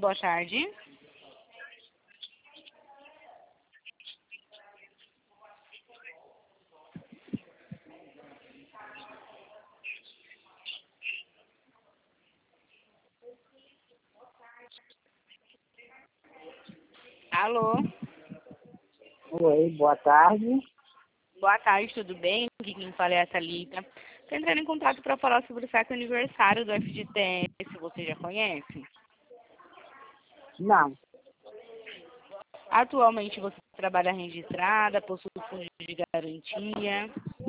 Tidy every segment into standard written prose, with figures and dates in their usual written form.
Boa tarde. Alô? Oi, boa tarde. Boa tarde, tudo bem? Aqui quem fala é a Thalita. Estou entrando em contato para falar sobre o saque aniversário do FGTS. Você já conhece? Não, Atualmente você trabalha registrada, possui fundo de garantia.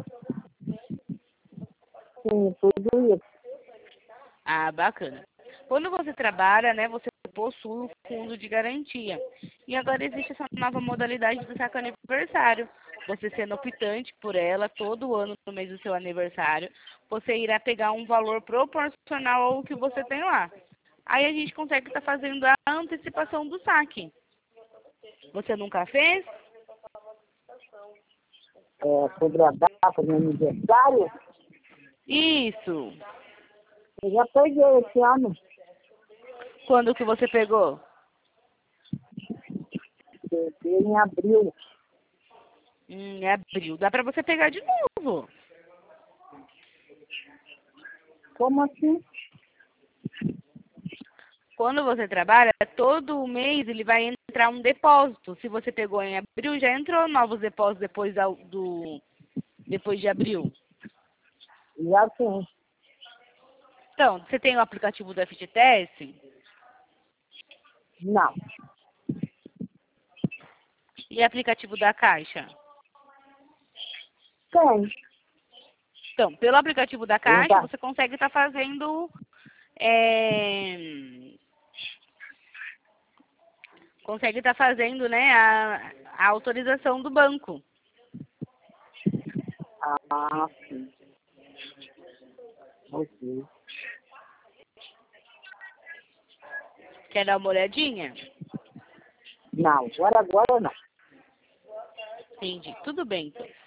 sim, tudo isso. Ah, bacana. Quando você trabalha, né, você possui o fundo de garantia. E agora existe essa nova modalidade do saque aniversário. Você sendo optante por ela, todo ano no mês do seu aniversário, você irá pegar um valor proporcional ao que você tem lá. Aí a gente consegue estar fazendo a antecipação do saque. Você nunca fez? Sobre a data do aniversário, Isso. eu já peguei esse ano. Quando que você pegou? Peguei em abril. É abril. Dá pra você pegar de novo. Como assim? Quando você trabalha, todo mês ele vai entrar um depósito. Se você pegou em abril, já entrou novos depósitos depois de abril. Já sim. Então, você tem o aplicativo do FGTS Não, e aplicativo da Caixa. tem. Então, pelo aplicativo da Não Caixa, tá. você consegue estar fazendo é, né, a autorização do banco. Ah, sim. Ok. Quer dar uma olhadinha? Não, agora não. Entendi. Tudo bem, então.